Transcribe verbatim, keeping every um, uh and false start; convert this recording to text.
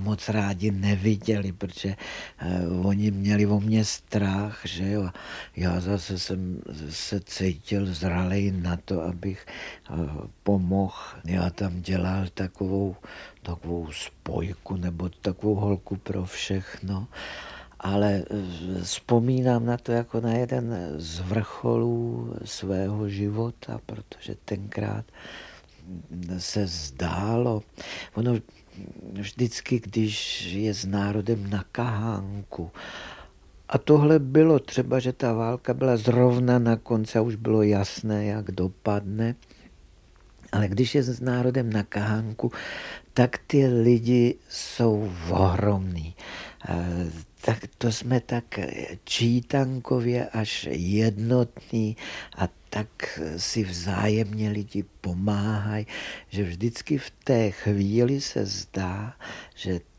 moc rádi neviděli, protože eh, oni měli o mě strach, že jo. Já zase jsem se cítil zralej na to, abych eh, pomohl. Já tam dělal takovou, takovou spojku nebo takovou holku pro všechno. Ale vzpomínám na to jako na jeden z vrcholů svého života, protože tenkrát se zdálo, ono vždycky, když je s národem na kahánku, a tohle bylo třeba, že ta válka byla zrovna na konci a už bylo jasné, jak dopadne, ale když je s národem na kahánku, tak ty lidi jsou ohromný. Tak to jsme tak čítankově až jednotní a tak si vzájemně lidi pomáhají, že vždycky v té chvíli se zdá, že